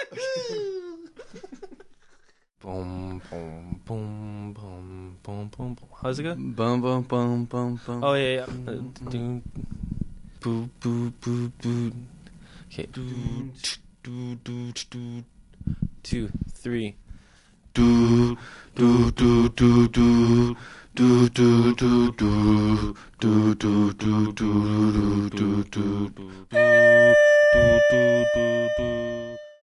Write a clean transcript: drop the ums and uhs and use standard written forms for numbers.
Boom, boom, boom, boom, boom, boom, boom. How's it go? Bum bum bum bum bum. Oh yeah. Boo, boo, boo, boo. Okay. 2, 3. Do do do do do do do do do do do do do do do do.